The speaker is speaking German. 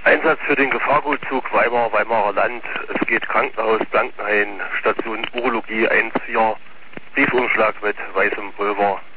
Einsatz für den Gefahrgutzug Weimar, Weimarer Land. Es geht Krankenhaus Blankenhain, Station Urologie 1-4, Briefumschlag mit weißem Pulver.